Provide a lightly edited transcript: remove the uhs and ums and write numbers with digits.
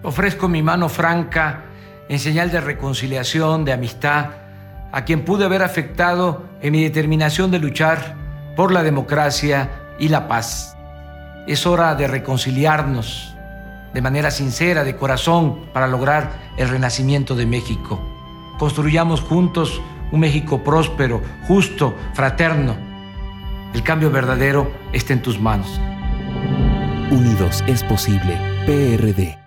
Ofrezco mi mano franca en señal de reconciliación, de amistad, a quien pude haber afectado en mi determinación de luchar por la democracia y la paz. Es hora de reconciliarnos de manera sincera, de corazón, para lograr el renacimiento de México. Construyamos juntos un México próspero, justo, fraterno. El cambio verdadero está en tus manos. Unidos es posible. PRD.